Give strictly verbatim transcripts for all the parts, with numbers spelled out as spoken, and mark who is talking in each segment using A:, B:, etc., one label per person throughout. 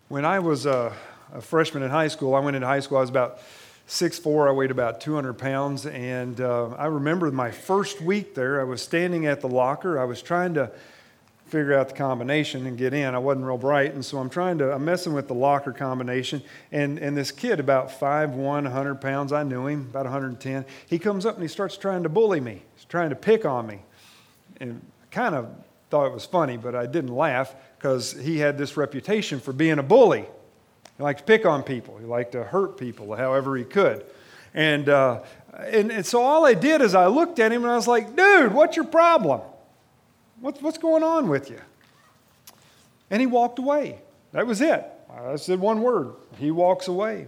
A: When I was a, a freshman in high school, I went into high school, I was about six foot four, I weighed about two hundred pounds, and uh, I remember my first week there, I was standing at the locker, I was trying to figure out the combination and get in. I wasn't real bright, and so I'm trying to, I'm messing with the locker combination, and, and this kid, about five one, one hundred pounds, I knew him, about one hundred ten, he comes up and he starts trying to bully me. He's trying to pick on me, and I kind of thought it was funny, but I didn't laugh because he had this reputation for being a bully. He liked to pick on people. He liked to hurt people however he could. And, uh, and, and so all I did is I looked at him and I was like, dude, what's your problem? What's, what's going on with you? And he walked away. That was it. I said one word. He walks away.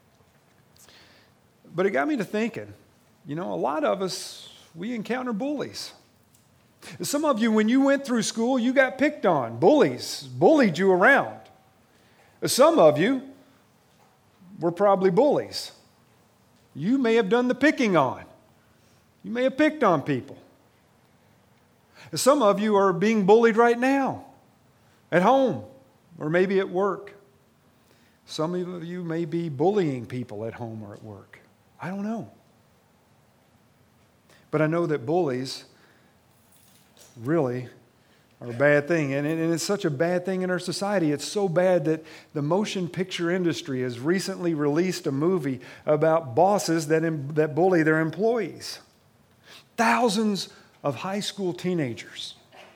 A: But it got me to thinking, you know, a lot of us, we encounter bullies. Some of you, when you went through school, you got picked on. Bullies bullied you around. Some of you were probably bullies. You may have done the picking on. You may have picked on people. Some of you are being bullied right now, at home, or maybe at work. Some of you may be bullying people at home or at work. I don't know. But I know that bullies really are a bad thing. And it's such a bad thing in our society. It's so bad that the motion picture industry has recently released a movie about bosses that, that bully their employees. Thousands of high school teenagers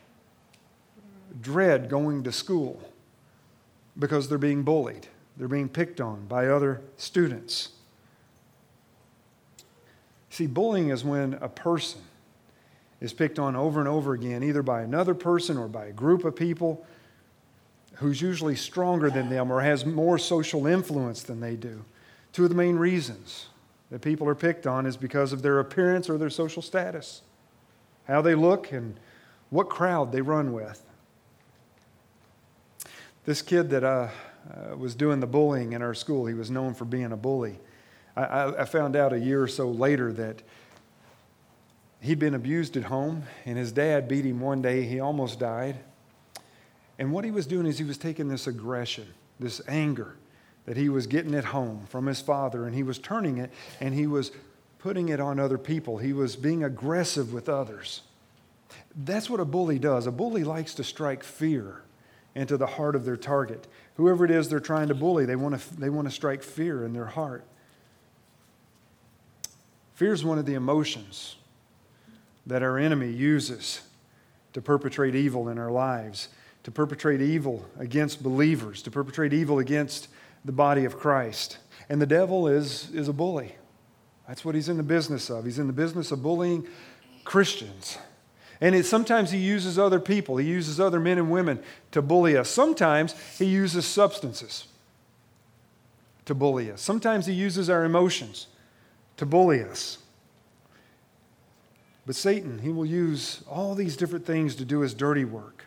A: dread going to school because they're being bullied. They're being picked on by other students. See, bullying is when a person is picked on over and over again, either by another person or by a group of people who's usually stronger than them or has more social influence than they do. Two of the main reasons that people are picked on is because of their appearance or their social status, how they look and what crowd they run with. This kid that uh, uh, was doing the bullying in our school, he was known for being a bully. I, I, I found out a year or so later that he'd been abused at home, and his dad beat him one day. He almost died. And what he was doing is he was taking this aggression, this anger that he was getting at home from his father, and he was turning it, and he was putting it on other people. He was being aggressive with others. That's what a bully does. A bully likes to strike fear into the heart of their target. Whoever it is they're trying to bully, they want to, they want to strike fear in their heart. Fear is one of the emotions that our enemy uses to perpetrate evil in our lives, to perpetrate evil against believers, to perpetrate evil against the body of Christ. And the devil is, is a bully. That's what he's in the business of. He's in the business of bullying Christians. And it, sometimes he uses other people. He uses other men and women to bully us. Sometimes he uses substances to bully us. Sometimes he uses our emotions to bully us. But Satan, he will use all these different things to do his dirty work.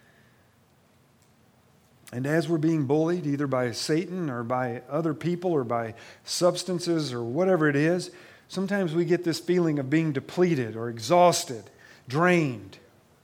A: And as we're being bullied, either by Satan or by other people or by substances or whatever it is, sometimes we get this feeling of being depleted or exhausted, drained.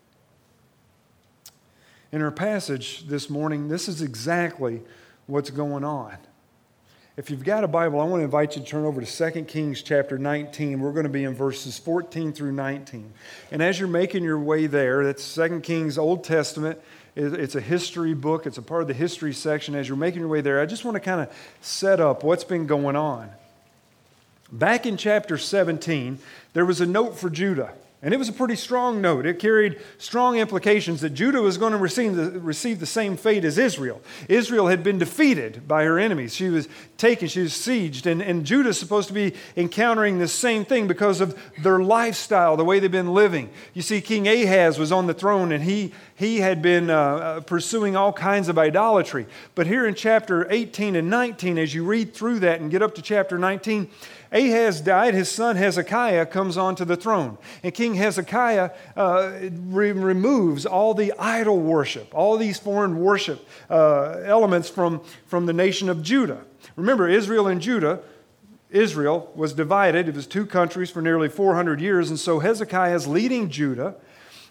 A: In our passage this morning, this is exactly what's going on. If you've got a Bible, I want to invite you to turn over to Second Kings chapter nineteen. We're going to be in verses fourteen through nineteen. And as you're making your way there, that's Second Kings Old Testament. It's a history book. It's a part of the history section. As you're making your way there, I just want to kind of set up what's been going on. Back in chapter seventeen, there was a note for Judah. And it was a pretty strong note. It carried strong implications that Judah was going to receive the, receive the same fate as Israel. Israel had been defeated by her enemies. She was taken, she was sieged, and, and Judah is supposed to be encountering the same thing because of their lifestyle, the way they've been living. You see, King Ahaz was on the throne, and he, he had been uh, pursuing all kinds of idolatry. But here in chapter eighteen and nineteen, as you read through that and get up to chapter nineteen, Ahaz died, his son Hezekiah comes onto the throne. And King Hezekiah uh, re- removes all the idol worship, all these foreign worship uh, elements from, from the nation of Judah. Remember, Israel and Judah, Israel was divided. It was two countries for nearly four hundred years. And so Hezekiah is leading Judah.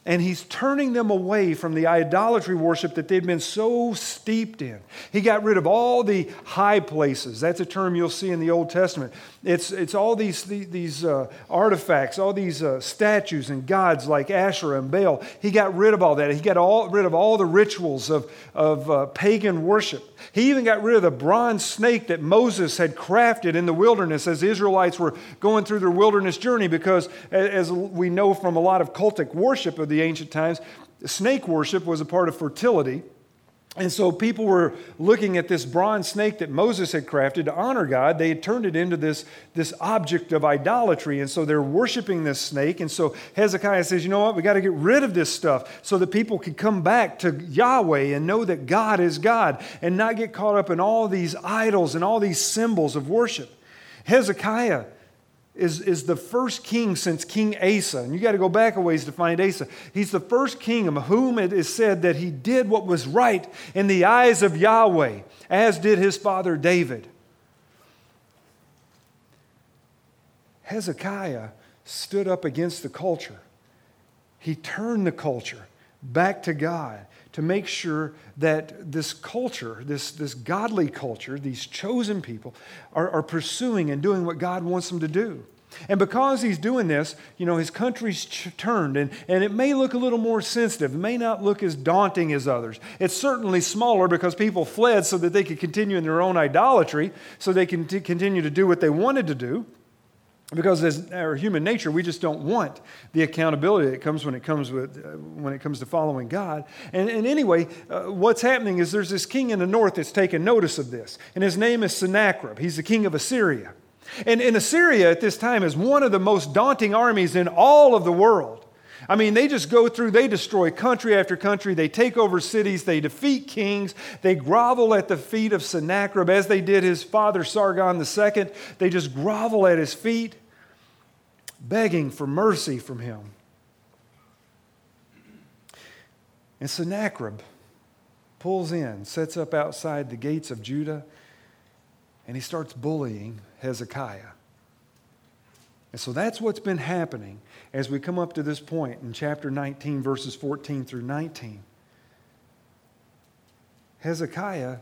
A: And he's turning them away from the idolatry worship that they'd been so steeped in. He got rid of all the high places. That's a term you'll see in the Old Testament. It's, it's all these, these uh, artifacts, all these uh, statues and gods like Asherah and Baal. He got rid of all that. He got all, rid of all the rituals of, of uh, pagan worship. He even got rid of the bronze snake that Moses had crafted in the wilderness as the Israelites were going through their wilderness journey, because as we know from a lot of cultic worship of the ancient times, snake worship was a part of fertility. And so people were looking at this bronze snake that Moses had crafted to honor God. They had turned it into this, this object of idolatry. And so they're worshiping this snake. And so Hezekiah says, you know what, we got to get rid of this stuff so that people can come back to Yahweh and know that God is God and not get caught up in all these idols and all these symbols of worship. Hezekiah Is, is the first king since King Asa. And you got to go back a ways to find Asa. He's the first king of whom it is said that he did what was right in the eyes of Yahweh, as did his father David. Hezekiah stood up against the culture. He turned the culture back to God to make sure that this culture, this, this godly culture, these chosen people, are, are pursuing and doing what God wants them to do. And because he's doing this, you know, his country's ch- turned, and, and it may look a little more sensitive. It may not look as daunting as others. It's certainly smaller because people fled so that they could continue in their own idolatry, so they can t- continue to do what they wanted to do. Because as our human nature, we just don't want the accountability that comes when it comes with uh, when it comes to following God. And, and anyway, uh, what's happening is there's this king in the north that's taken notice of this, and his name is Sennacherib. He's the king of Assyria, and, and Assyria at this time is one of the most daunting armies in all of the world. I mean, they just go through, they destroy country after country, they take over cities, they defeat kings, they grovel at the feet of Sennacherib, as they did his father Sargon the Second. They just grovel at his feet, begging for mercy from him. And Sennacherib pulls in, sets up outside the gates of Judah, and he starts bullying Hezekiah. And so that's what's been happening as we come up to this point in chapter nineteen, verses fourteen through nineteen. Hezekiah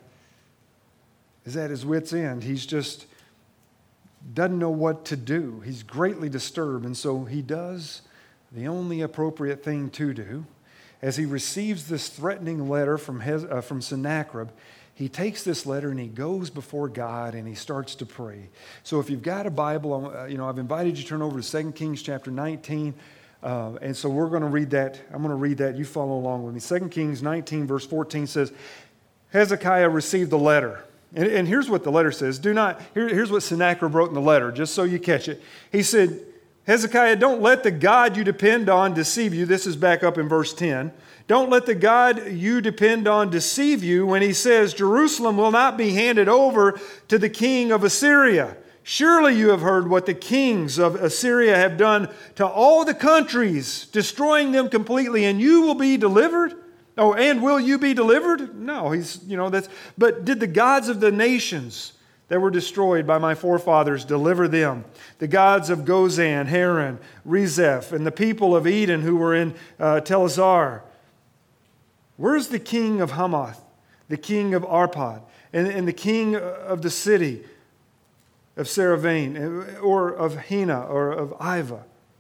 A: is at his wit's end. He's just doesn't know what to do. He's greatly disturbed, and so he does the only appropriate thing to do. As he receives this threatening letter from, Hez- uh, from Sennacherib, he takes this letter and he goes before God and he starts to pray. So if you've got a Bible, uh, you know, I've invited you to turn over to Second Kings chapter nineteen. Uh, and so we're going to read that. I'm going to read that. You follow along with me. Second Kings nineteen, verse fourteen says, Hezekiah received the letter. And, and here's what the letter says. Do not, here, here's what Sennacherib wrote in the letter, just so you catch it. He said, Hezekiah, don't let the God you depend on deceive you. This is back up in verse ten. Don't let the God you depend on deceive you when he says, Jerusalem will not be handed over to the king of Assyria. Surely you have heard what the kings of Assyria have done to all the countries, destroying them completely, and you will be delivered? Oh, and will you be delivered? No, he's, you know, that's, but did the gods of the nations that were destroyed by my forefathers deliver them? The gods of Gozan, Haran, Rezeph, and the people of Eden who were in uh, Telazar. Where's the king of Hamath, the king of Arpad, and, and the king of the city of Saravain, or of Hena, or of Iva?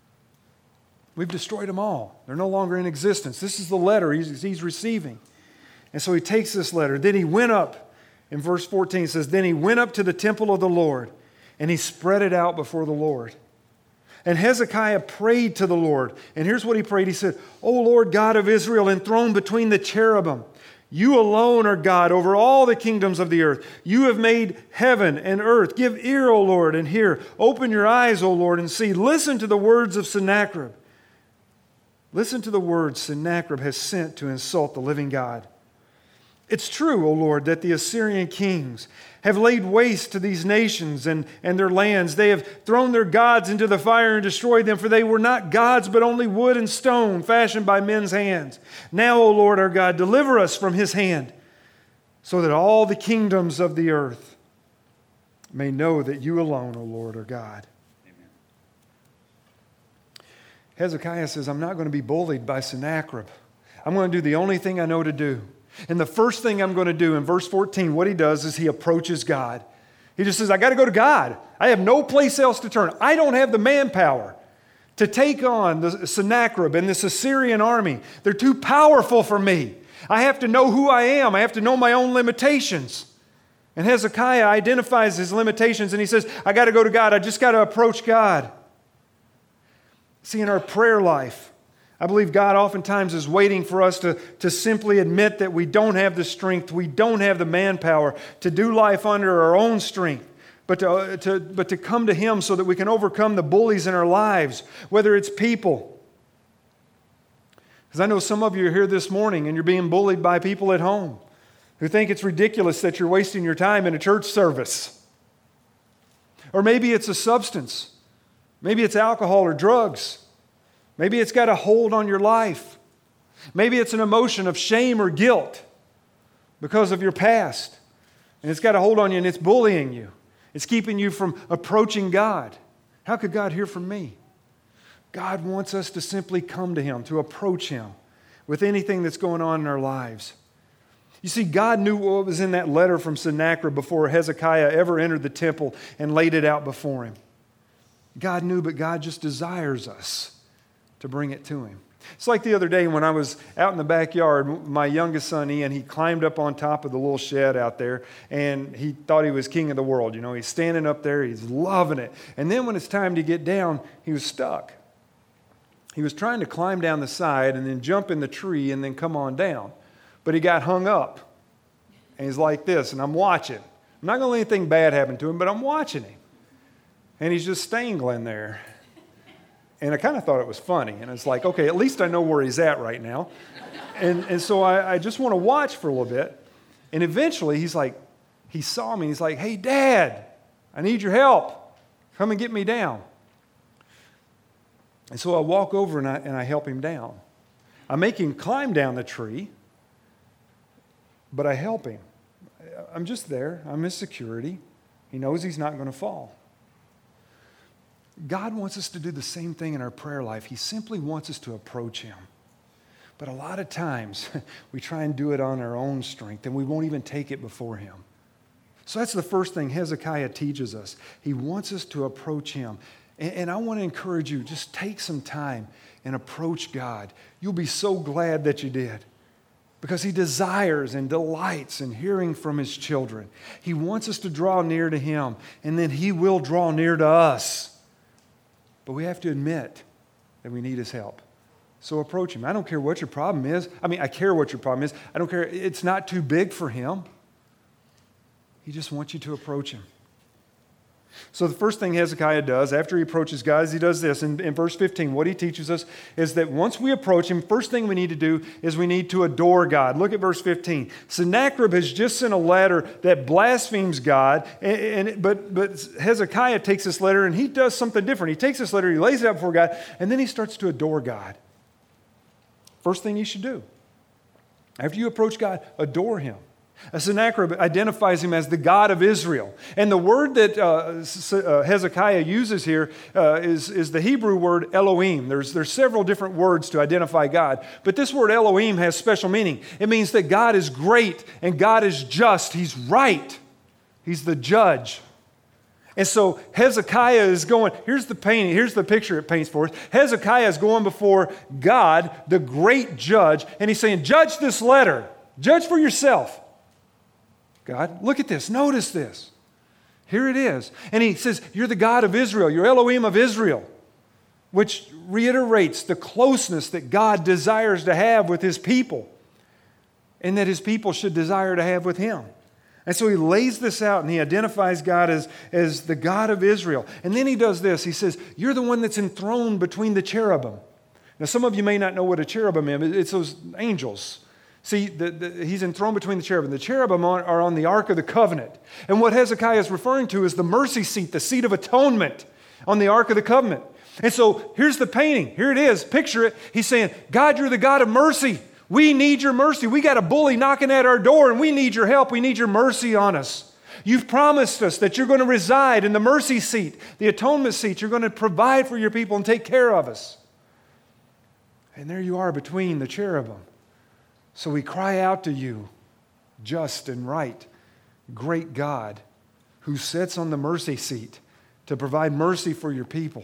A: We've destroyed them all. They're no longer in existence. This is the letter he's, he's receiving. And so he takes this letter. Then he went up, in verse fourteen it says, Then he went up to the temple of the Lord, and he spread it out before the Lord. And Hezekiah prayed to the Lord. And here's what he prayed. He said, O Lord God of Israel, enthroned between the cherubim, you alone are God over all the kingdoms of the earth. You have made heaven and earth. Give ear, O Lord, and hear. Open your eyes, O Lord, and see. Listen to the words of Sennacherib. Listen to the words Sennacherib has sent to insult the living God. It's true, O Lord, that the Assyrian kings have laid waste to these nations and, and their lands. They have thrown their gods into the fire and destroyed them, for they were not gods, but only wood and stone, fashioned by men's hands. Now, O Lord our God, deliver us from his hand, so that all the kingdoms of the earth may know that you alone, O Lord, are God. Amen. Hezekiah says, I'm not going to be bullied by Sennacherib. I'm going to do the only thing I know to do. And the first thing I'm going to do in verse fourteen, what he does is he approaches God. He just says, I got to go to God. I have no place else to turn. I don't have the manpower to take on the Sennacherib and this Assyrian army. They're too powerful for me. I have to know who I am. I have to know my own limitations. And Hezekiah identifies his limitations and he says, I got to go to God. I just got to approach God. See, in our prayer life, I believe God oftentimes is waiting for us to, to simply admit that we don't have the strength, we don't have the manpower to do life under our own strength, but to, to, but to come to Him so that we can overcome the bullies in our lives, whether it's people. Because I know some of you are here this morning and you're being bullied by people at home who think it's ridiculous that you're wasting your time in a church service. Or maybe it's a substance. Maybe it's alcohol or drugs. Maybe it's got a hold on your life. Maybe it's an emotion of shame or guilt because of your past. And it's got a hold on you and it's bullying you. It's keeping you from approaching God. How could God hear from me? God wants us to simply come to Him, to approach Him with anything that's going on in our lives. You see, God knew what was in that letter from Sennacherib before Hezekiah ever entered the temple and laid it out before him. God knew, but God just desires us to bring it to Him. It's like the other day when I was out in the backyard, my youngest son, Ian, he climbed up on top of the little shed out there, and he thought he was king of the world. You know, he's standing up there, he's loving it. And then when it's time to get down, he was stuck. He was trying to climb down the side and then jump in the tree and then come on down. But he got hung up. And he's like this, and I'm watching. I'm not going to let anything bad happen to him, but I'm watching him. And he's just stangling there. And I kind of thought it was funny. And it's like, okay, at least I know where he's at right now. And, and so I, I just want to watch for a little bit. And eventually he's like, he saw me. He's like, hey, Dad, I need your help. Come and get me down. And so I walk over and I, and I help him down. I make him climb down the tree, but I help him. I'm just there. I'm his security. He knows he's not going to fall. God wants us to do the same thing in our prayer life. He simply wants us to approach Him. But a lot of times, we try and do it on our own strength, and we won't even take it before Him. So that's the first thing Hezekiah teaches us. He wants us to approach Him. And, and I want to encourage you, just take some time and approach God. You'll be so glad that you did. Because He desires and delights in hearing from His children. He wants us to draw near to Him, and then He will draw near to us. But we have to admit that we need His help. So approach Him. I don't care what your problem is. I mean, I care what your problem is. I don't care. It's not too big for Him. He just wants you to approach Him. So the first thing Hezekiah does after he approaches God is he does this. In, in verse fifteen, what he teaches us is that once we approach Him, first thing we need to do is we need to adore God. Look at verse fifteen. Sennacherib has just sent a letter that blasphemes God, and, and, but, but Hezekiah takes this letter and he does something different. He takes this letter, he lays it out before God, and then he starts to adore God. First thing you should do. After you approach God, adore Him. A Sennacherib identifies him as the God of Israel. And the word that uh, Hezekiah uses here uh, is, is the Hebrew word Elohim. There's, there's several different words to identify God. But this word Elohim has special meaning. It means that God is great and God is just. He's right. He's the judge. And so Hezekiah is going, here's the painting, here's the picture it paints for us. Hezekiah is going before God, the great judge, and he's saying, judge this letter. Judge for yourself. God, look at this. Notice this. Here it is. And he says, you're the God of Israel. You're Elohim of Israel, which reiterates the closeness that God desires to have with His people and that His people should desire to have with Him. And so he lays this out and he identifies God as, as the God of Israel. And then he does this. He says, you're the one that's enthroned between the cherubim. Now, some of you may not know what a cherubim is. It's those angels. See, the, the, he's enthroned between the cherubim. The cherubim are, are on the Ark of the Covenant. And what Hezekiah is referring to is the mercy seat, the seat of atonement on the Ark of the Covenant. And so here's the painting. Here it is. Picture it. He's saying, God, you're the God of mercy. We need your mercy. We got a bully knocking at our door and we need your help. We need your mercy on us. You've promised us that you're going to reside in the mercy seat, the atonement seat. You're going to provide for your people and take care of us. And there you are between the cherubim. So we cry out to you, just and right, great God, who sits on the mercy seat to provide mercy for your people.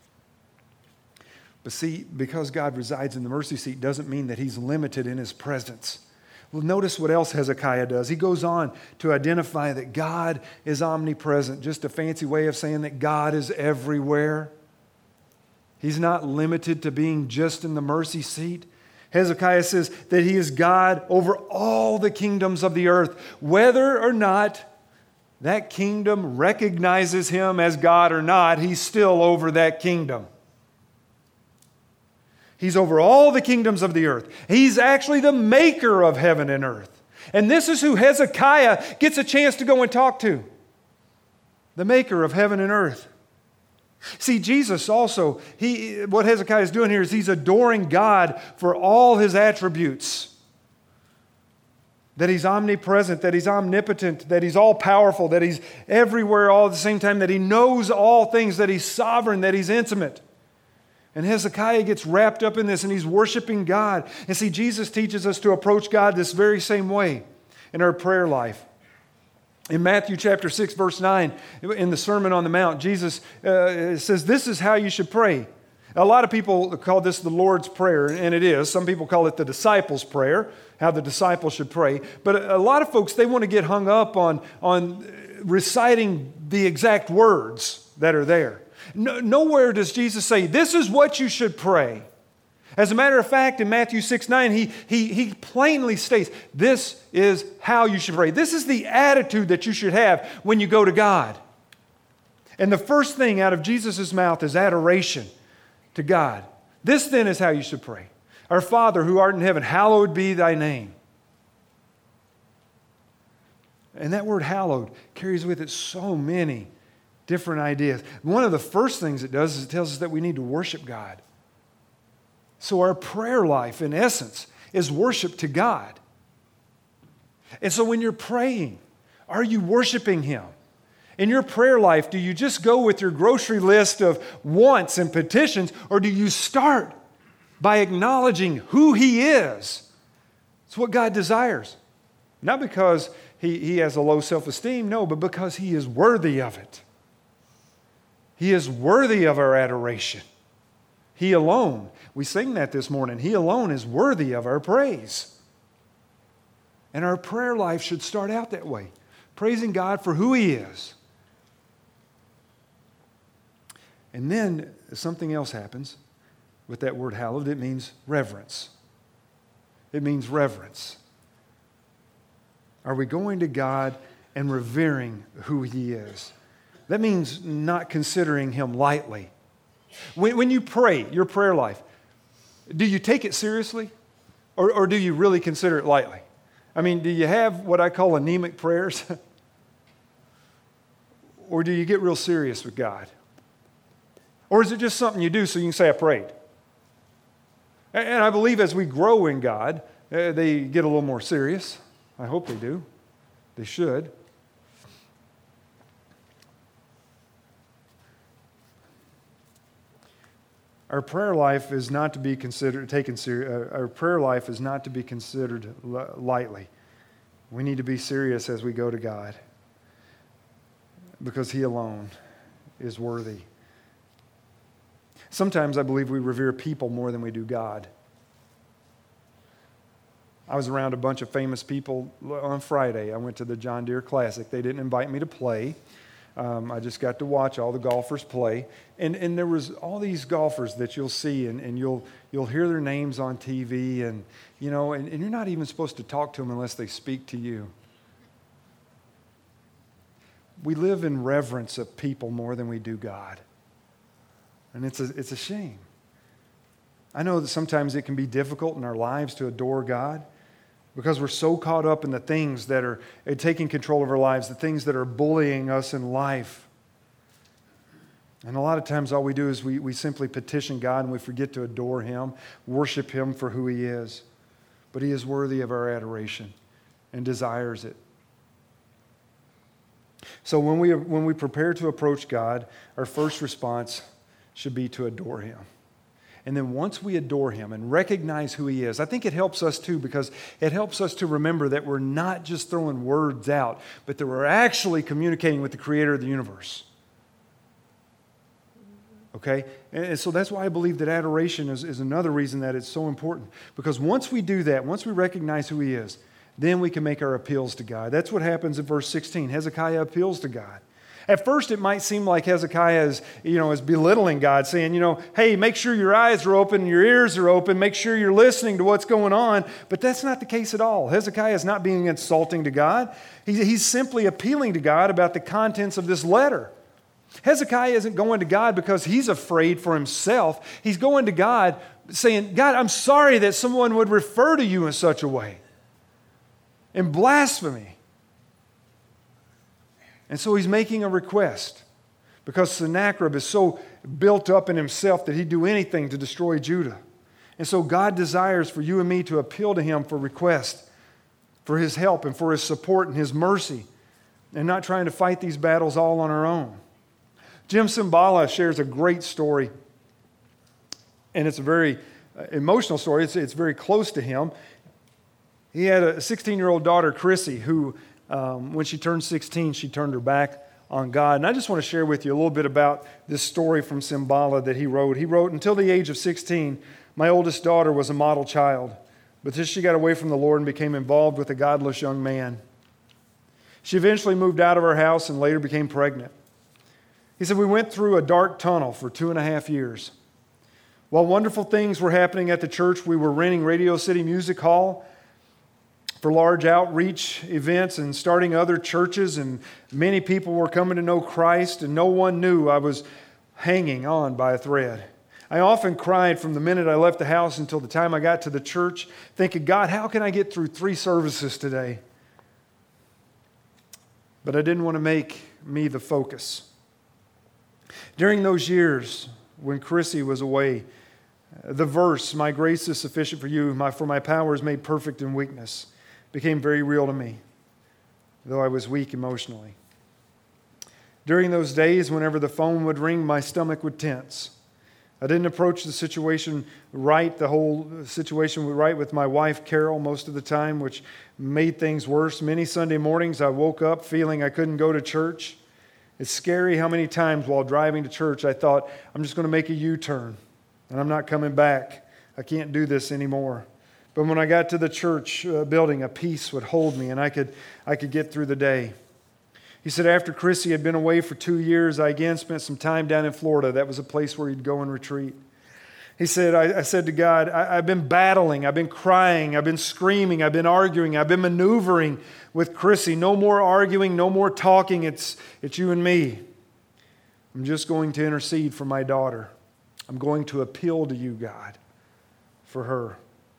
A: But see, because God resides in the mercy seat doesn't mean that he's limited in his presence. Well, notice what else Hezekiah does. He goes on to identify that God is omnipresent, just a fancy way of saying that God is everywhere. He's not limited to being just in the mercy seat. Hezekiah says that he is God over all the kingdoms of the earth, whether or not that kingdom recognizes him as God or not, he's still over that kingdom. He's over all the kingdoms of the earth. He's actually the maker of heaven and earth. And this is who Hezekiah gets a chance to go and talk to. The maker of heaven and earth. See, Jesus also, he, what Hezekiah is doing here is he's adoring God for all his attributes. That he's omnipresent, that he's omnipotent, that he's all-powerful, that he's everywhere all at the same time, that he knows all things, that he's sovereign, that he's intimate. And Hezekiah gets wrapped up in this and he's worshiping God. And see, Jesus teaches us to approach God this very same way in our prayer life. In Matthew chapter six, verse nine, in the Sermon on the Mount, Jesus uh, says, this is how you should pray. A lot of people call this the Lord's Prayer, and it is. Some people call it the disciples' prayer, how the disciples should pray. But a lot of folks, they want to get hung up on, on reciting the exact words that are there. No, nowhere does Jesus say, this is what you should pray. As a matter of fact, in Matthew six nine, he, he, he plainly states, this is how you should pray. This is the attitude that you should have when you go to God. And the first thing out of Jesus' mouth is adoration to God. This then is how you should pray. Our Father who art in heaven, hallowed be thy name. And that word hallowed carries with it so many different ideas. One of the first things it does is it tells us that we need to worship God. So our prayer life, in essence, is worship to God. And so when you're praying, are you worshiping Him? In your prayer life, do you just go with your grocery list of wants and petitions, or do you start by acknowledging who He is? It's what God desires. Not because He, he has a low self-esteem, no, but because He is worthy of it. He is worthy of our adoration. He alone, we sing that this morning, He alone is worthy of our praise. And our prayer life should start out that way, praising God for who He is. And then something else happens with that word hallowed. It means reverence. It means reverence. Are we going to God and revering who He is? That means not considering Him lightly. When, when you pray, your prayer life, do you take it seriously or, or do you really consider it lightly? I mean, do you have what I call anemic prayers? Or do you get real serious with God? Or is it just something you do so you can say, I prayed? And I believe as we grow in God, uh, they get a little more serious. I hope they do. They should. Our prayer life is not to be considered taken serious. Our prayer life is not to be considered lightly. We need to be serious as we go to God, because He alone is worthy. Sometimes I believe we revere people more than we do God. I was around a bunch of famous people on Friday. I went to the John Deere Classic. They didn't invite me to play. Um, I just got to watch all the golfers play. And, and there was all these golfers that you'll see, and, and you'll you'll hear their names on T V, and you know, and, and you're not even supposed to talk to them unless they speak to you. We live in reverence of people more than we do God. And it's a, it's a shame. I know that sometimes it can be difficult in our lives to adore God because we're so caught up in the things that are taking control of our lives, the things that are bullying us in life. And a lot of times all we do is we, we simply petition God and we forget to adore Him, worship Him for who He is. But He is worthy of our adoration and desires it. So when we, when we prepare to approach God, our first response should be to adore Him. And then once we adore him and recognize who he is, I think it helps us too, because it helps us to remember that we're not just throwing words out, but that we're actually communicating with the creator of the universe. Okay? And so that's why I believe that adoration is, is another reason that it's so important. Because once we do that, once we recognize who he is, then we can make our appeals to God. That's what happens in verse sixteen. Hezekiah appeals to God. At first, it might seem like Hezekiah is, you know, is belittling God, saying, you know, hey, make sure your eyes are open, your ears are open, make sure you're listening to what's going on. But that's not the case at all. Hezekiah is not being insulting to God. He's, he's simply appealing to God about the contents of this letter. Hezekiah isn't going to God because he's afraid for himself. He's going to God saying, God, I'm sorry that someone would refer to you in such a way. In blasphemy. And so he's making a request because Sennacherib is so built up in himself that he'd do anything to destroy Judah. And so God desires for you and me to appeal to him for request, for his help and for his support and his mercy, and not trying to fight these battles all on our own. Jim Cymbala shares a great story, and it's a very emotional story. It's, it's very close to him. He had a sixteen-year-old daughter, Chrissy, who Um, when she turned sixteen, she turned her back on God. And I just want to share with you a little bit about this story from Cymbala that he wrote. He wrote, until the age of sixteen, my oldest daughter was a model child. But then she got away from the Lord and became involved with a godless young man. She eventually moved out of our house and later became pregnant. He said, we went through a dark tunnel for two and a half years. While wonderful things were happening at the church, we were renting Radio City Music Hall for large outreach events and starting other churches, and many people were coming to know Christ, and no one knew I was hanging on by a thread. I often cried from the minute I left the house until the time I got to the church, thinking, God, how can I get through three services today? But I didn't want to make me the focus. During those years when Chrissy was away, the verse, my grace is sufficient for you, my, for my power is made perfect in weakness, became very real to me, though I was weak emotionally. During those days, whenever the phone would ring, my stomach would tense. I didn't approach the situation right, the whole situation right with my wife, Carol, most of the time, which made things worse. Many Sunday mornings, I woke up feeling I couldn't go to church. It's scary how many times while driving to church, I thought, I'm just going to make a U-turn, and I'm not coming back. I can't do this anymore. But when I got to the church uh, building, a peace would hold me, and I could, I could get through the day. He said, after Chrissy had been away for two years, I again spent some time down in Florida. That was a place where he'd go and retreat. He said, I, I said to God, I, I've been battling, I've been crying, I've been screaming, I've been arguing, I've been maneuvering with Chrissy. No more arguing, no more talking. It's, it's you and me. I'm just going to intercede for my daughter. I'm going to appeal to you, God, for her.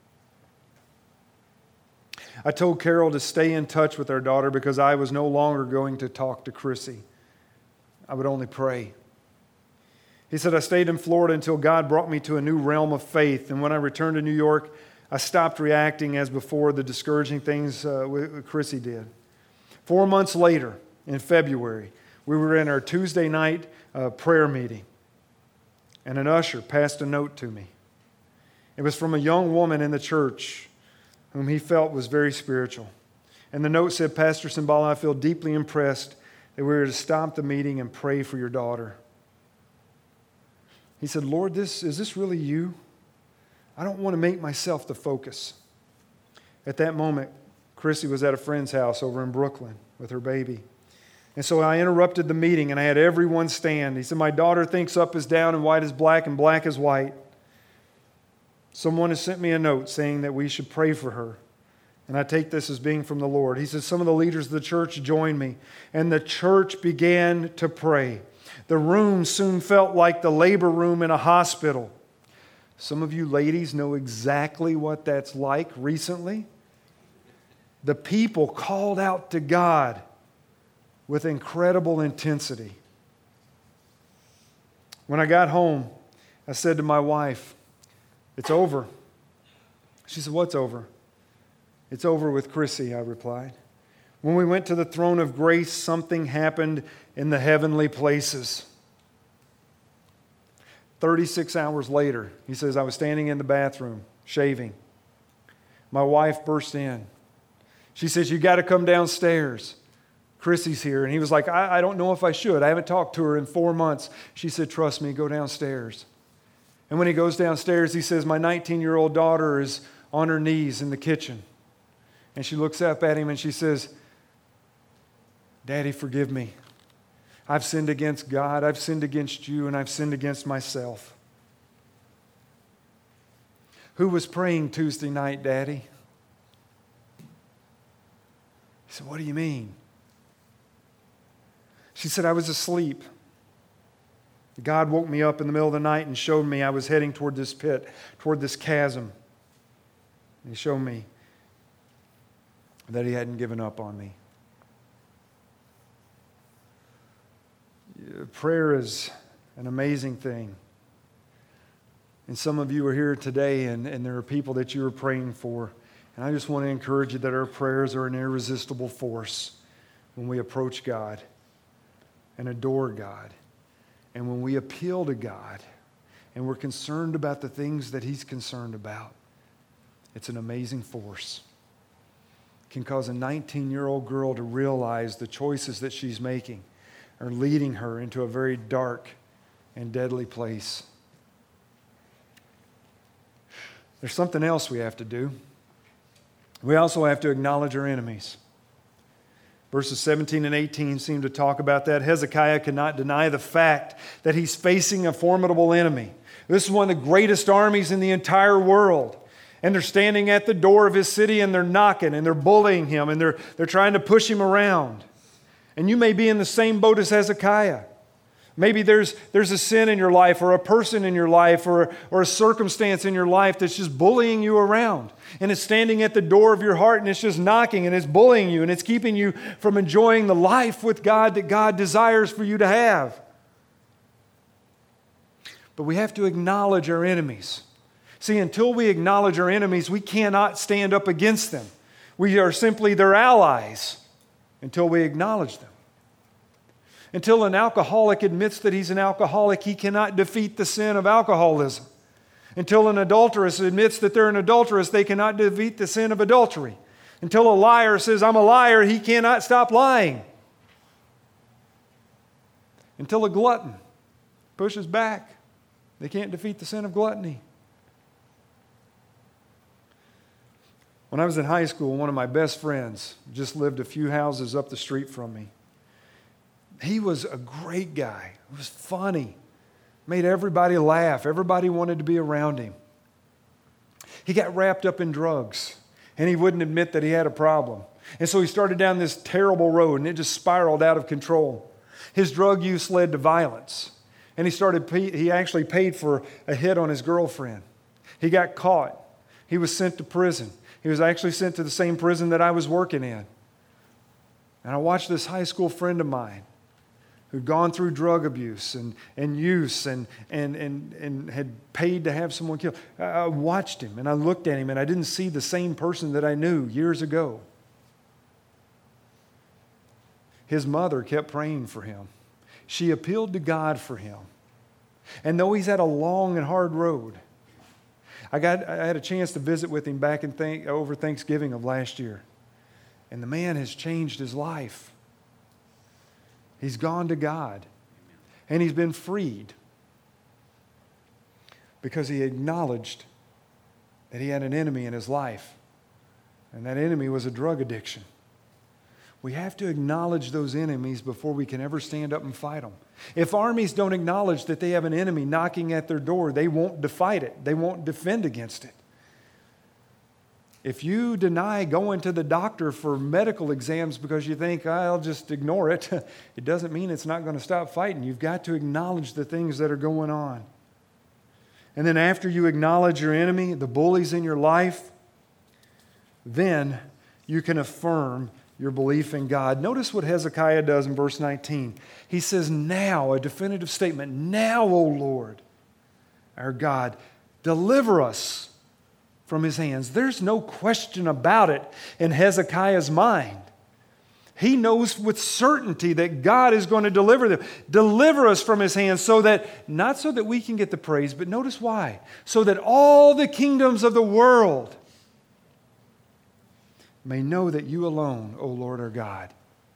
A: I told Carol to stay in touch with our daughter because I was no longer going to talk to Chrissy. I would only pray. He said, I stayed in Florida until God brought me to a new realm of faith. And when I returned to New York, I stopped reacting as before the discouraging things uh, with Chrissy did. Four months later, in February, we were in our Tuesday night uh, prayer meeting. And an usher passed a note to me. It was from a young woman in the church whom he felt was very spiritual. And the note said, Pastor Cymbala, I feel deeply impressed that we were to stop the meeting and pray for your daughter. He said, Lord, this is this really you? I don't want to make myself the focus. At that moment, Chrissy was at a friend's house over in Brooklyn with her baby. And so I interrupted the meeting and I had everyone stand. He said, my daughter thinks up is down and white is black and black is white. Someone has sent me a note saying that we should pray for her. And I take this as being from the Lord. He says, some of the leaders of the church joined me, and the church began to pray. The room soon felt like the labor room in a hospital. Some of you ladies know exactly what that's like recently. The people called out to God with incredible intensity. When I got home, I said to my wife, it's over. She said, what's over? It's over with Chrissy, I replied. When we went to the throne of grace, something happened in the heavenly places. thirty-six hours later, he says, I was standing in the bathroom, shaving. My wife burst in. She says, you got to come downstairs. Chrissy's here. And he was like, I, I don't know if I should. I haven't talked to her in four months. She said, trust me, go downstairs. And when he goes downstairs, he says, my nineteen-year-old daughter is on her knees in the kitchen. And she looks up at him and she says, Daddy, forgive me. I've sinned against God, I've sinned against you, and I've sinned against myself. Who was praying Tuesday night, Daddy? He said, what do you mean? She said, I was asleep. God woke me up in the middle of the night and showed me I was heading toward this pit, toward this chasm. He showed me that He hadn't given up on me. Prayer is an amazing thing. And some of you are here today, and, and there are people that you are praying for. And I just want to encourage you that our prayers are an irresistible force when we approach God and adore God. And when we appeal to God and we're concerned about the things that He's concerned about, it's an amazing force. It can cause a nineteen-year-old girl to realize the choices that she's making are leading her into a very dark and deadly place. There's something else we have to do. We also have to acknowledge our enemies. Verses seventeen and eighteen seem to talk about that. Hezekiah cannot deny the fact that he's facing a formidable enemy. This is one of the greatest armies in the entire world. And they're standing at the door of his city and they're knocking and they're bullying him and they're, they're trying to push him around. And you may be in the same boat as Hezekiah. Maybe there's, there's a sin in your life or a person in your life or, or a circumstance in your life that's just bullying you around. And it's standing at the door of your heart and it's just knocking and it's bullying you and it's keeping you from enjoying the life with God that God desires for you to have. But we have to acknowledge our enemies. See, until we acknowledge our enemies, we cannot stand up against them. We are simply their allies until we acknowledge them. Until an alcoholic admits that he's an alcoholic, he cannot defeat the sin of alcoholism. Until an adulteress admits that they're an adulteress, they cannot defeat the sin of adultery. Until a liar says, I'm a liar, he cannot stop lying. Until a glutton pushes back, they can't defeat the sin of gluttony. When I was in high school, one of my best friends just lived a few houses up the street from me. He was a great guy. He was funny. Made everybody laugh. Everybody wanted to be around him. He got wrapped up in drugs, and he wouldn't admit that he had a problem. And so he started down this terrible road, and it just spiraled out of control. His drug use led to violence, and he started. He actually paid for a hit on his girlfriend. He got caught. He was sent to prison. He was actually sent to the same prison that I was working in. And I watched this high school friend of mine who'd gone through drug abuse and, and use and, and, and, and had paid to have someone killed. I watched him and I looked at him and I didn't see the same person that I knew years ago. His mother kept praying for him. She appealed to God for him. And though he's had a long and hard road, I got I had a chance to visit with him back in th- over Thanksgiving of last year. And the man has changed his life. He's gone to God. And he's been freed because he acknowledged that he had an enemy in his life. And that enemy was a drug addiction. We have to acknowledge those enemies before we can ever stand up and fight them. If armies don't acknowledge that they have an enemy knocking at their door, they won't fight it. They won't defend against it. If you deny going to the doctor for medical exams because you think, I'll just ignore it, it doesn't mean it's not going to stop fighting. You've got to acknowledge the things that are going on. And then after you acknowledge your enemy, the bullies in your life, then you can affirm your belief in God. Notice what Hezekiah does in verse nineteen. He says, now, a definitive statement, now, O Lord, our God, deliver us from his hands. There's no question about it in Hezekiah's mind. He knows with certainty that God is going to deliver them, deliver us from his hands, so that, not so that we can get the praise, but notice why. So that all the kingdoms of the world may know that you alone, O Lord, are God.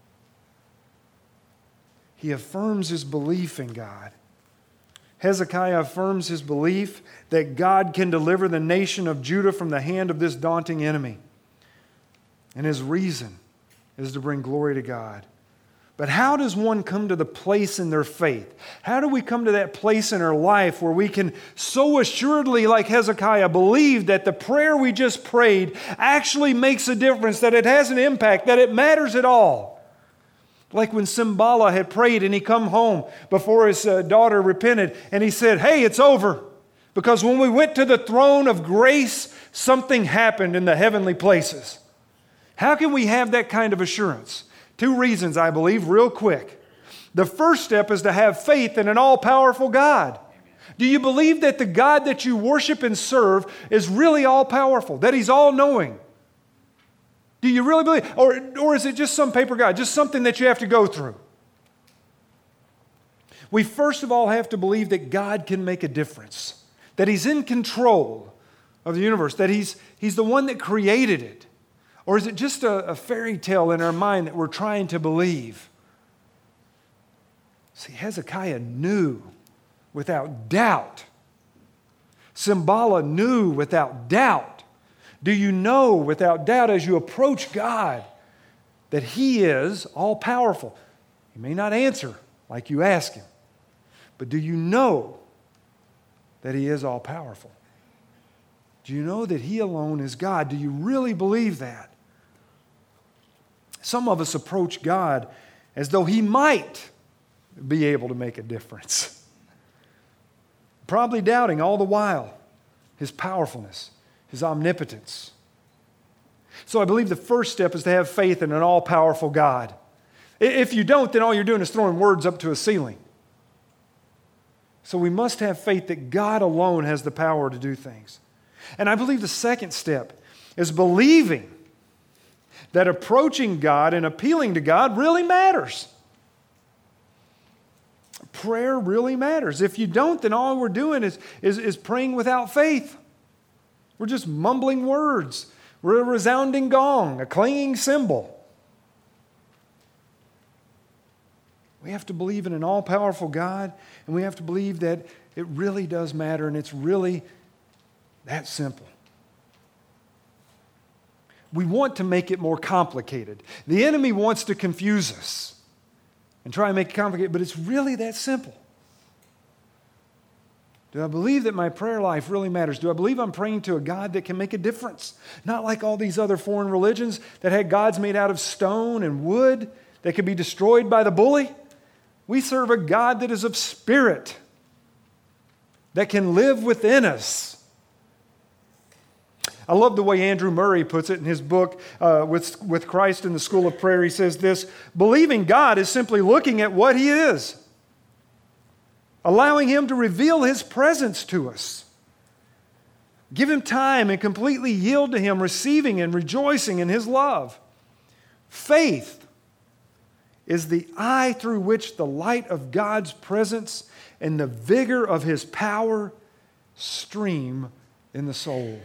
A: He affirms his belief in God. Hezekiah affirms his belief that God can deliver the nation of Judah from the hand of this daunting enemy. And his reason is to bring glory to God. But how does one come to the place in their faith? How do we come to that place in our life where we can so assuredly, like Hezekiah, believe that the prayer we just prayed actually makes a difference, that it has an impact, that it matters at all? Like when Simbala had prayed and he come home before his uh, daughter repented and he said, hey, it's over. Because when we went to the throne of grace, something happened in the heavenly places. How can we have that kind of assurance? Two reasons, I believe, real quick. The first step is to have faith in an all-powerful God. Do you believe that the God that you worship and serve is really all-powerful, that he's all-knowing? Do you really believe? Or, or is it just some paper God, just something that you have to go through? We first of all have to believe that God can make a difference, that he's in control of the universe, that he's, he's the one that created it. Or is it just a, a fairy tale in our mind that we're trying to believe? See, Hezekiah knew without doubt. Simbala knew without doubt. Do you know without doubt as you approach God that he is all-powerful? He may not answer like you ask him, but do you know that he is all-powerful? Do you know that he alone is God? Do you really believe that? Some of us approach God as though he might be able to make a difference. Probably doubting all the while his powerfulness, his omnipotence. So I believe the first step is to have faith in an all-powerful God. If you don't, then all you're doing is throwing words up to a ceiling. So we must have faith that God alone has the power to do things. And I believe the second step is believing that approaching God and appealing to God really matters. Prayer really matters. If you don't, then all we're doing is, is, is praying without faith. We're just mumbling words. We're a resounding gong, a clanging cymbal. We have to believe in an all-powerful God, and we have to believe that it really does matter, and it's really that simple. We want to make it more complicated. The enemy wants to confuse us and try and make it complicated, but it's really that simple. Do I believe that my prayer life really matters? Do I believe I'm praying to a God that can make a difference? Not like all these other foreign religions that had gods made out of stone and wood that could be destroyed by the bully. We serve a God that is of spirit, that can live within us. I love the way Andrew Murray puts it in his book, uh, with, with Christ in the School of Prayer. He says this: believing God is simply looking at what he is, allowing him to reveal his presence to us. Give him time and completely yield to him, receiving and rejoicing in his love. Faith is the eye through which the light of God's presence and the vigor of his power stream in the soul.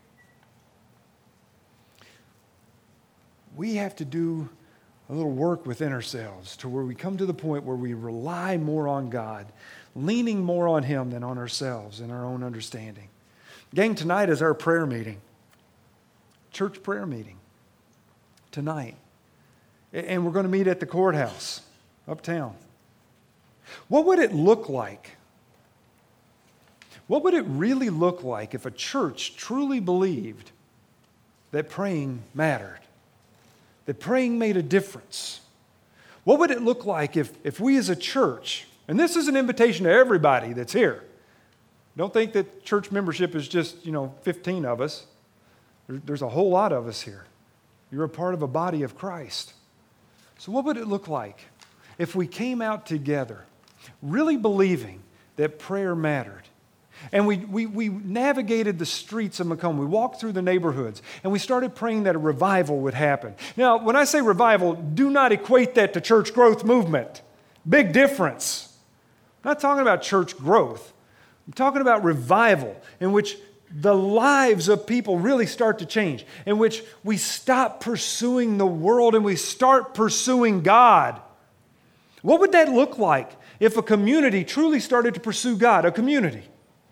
A: We have to do a little work within ourselves to where we come to the point where we rely more on God, leaning more on him than on ourselves and our own understanding. Gang, tonight is our prayer meeting, church prayer meeting, tonight. And we're going to meet at the courthouse, uptown. What would it look like? What would it really look like if a church truly believed that praying mattered? That praying made a difference? What would it look like if, if we as a church, and this is an invitation to everybody that's here. Don't think that church membership is just, you know, fifteen of us. There, there's a whole lot of us here. You're a part of a body of Christ. So what would it look like if we came out together really believing that prayer mattered? And we, we, we navigated the streets of Macomb. We walked through the neighborhoods, and we started praying that a revival would happen. Now, when I say revival, do not equate that to church growth movement. Big difference. I'm not talking about church growth. I'm talking about revival, in which the lives of people really start to change, in which we stop pursuing the world and we start pursuing God. What would that look like if a community truly started to pursue God? A community.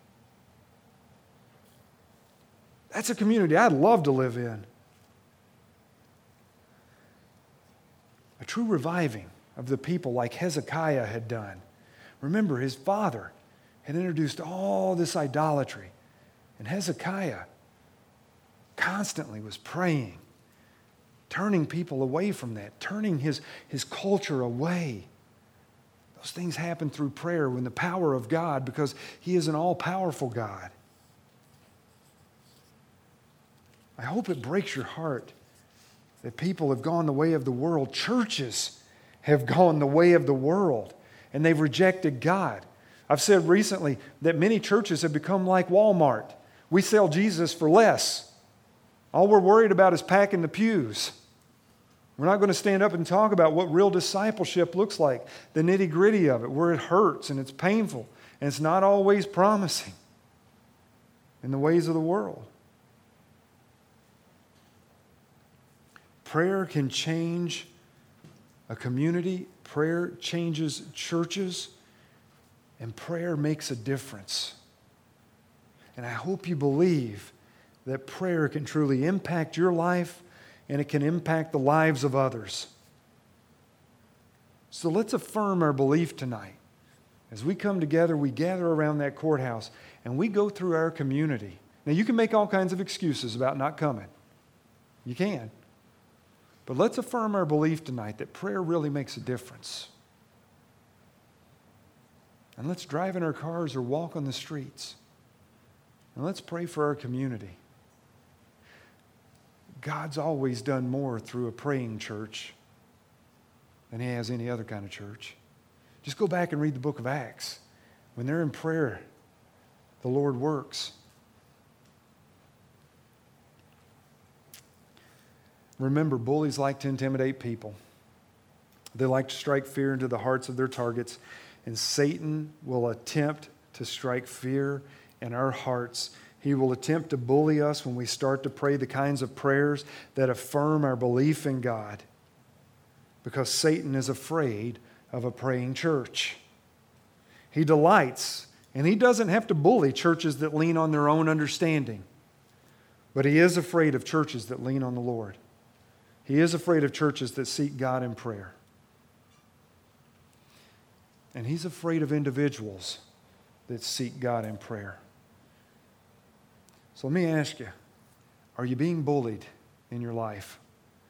A: That's a community I'd love to live in. A true reviving of the people like Hezekiah had done. Remember, his father had introduced all this idolatry. And Hezekiah constantly was praying, turning people away from that, turning his, his culture away. Those things happen through prayer when the power of God, because He is an all-powerful God. I hope it breaks your heart that people have gone the way of the world. Churches have gone the way of the world, and they've rejected God. I've said recently that many churches have become like Walmart. We sell Jesus for less. All we're worried about is packing the pews. We're not going to stand up and talk about what real discipleship looks like, the nitty-gritty of it, where it hurts and it's painful and it's not always promising in the ways of the world. Prayer can change a community. Prayer changes churches. And prayer makes a difference. And I hope you believe that prayer can truly impact your life and it can impact the lives of others. So let's affirm our belief tonight. As we come together, we gather around that courthouse and we go through our community. Now, you can make all kinds of excuses about not coming. You can. But let's affirm our belief tonight that prayer really makes a difference. And let's drive in our cars or walk on the streets. And let's pray for our community. God's always done more through a praying church than He has any other kind of church. Just go back and read the book of Acts. When they're in prayer, the Lord works. Remember, bullies like to intimidate people. They like to strike fear into the hearts of their targets. And Satan will attempt to strike fear in our hearts. He will attempt to bully us when we start to pray the kinds of prayers that affirm our belief in God. Because Satan is afraid of a praying church. He delights, and he doesn't have to bully churches that lean on their own understanding. But he is afraid of churches that lean on the Lord. He is afraid of churches that seek God in prayer. And he's afraid of individuals that seek God in prayer. So let me ask you, are you being bullied in your life?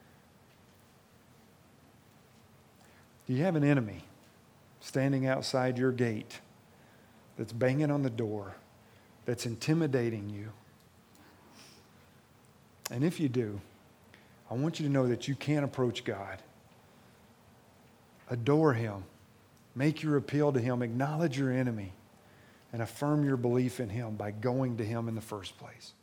A: Do you have an enemy standing outside your gate that's banging on the door, that's intimidating you? And if you do, I want you to know that you can approach God. Adore Him. Make your appeal to Him. Acknowledge your enemy. And affirm your belief in Him by going to Him in the first place.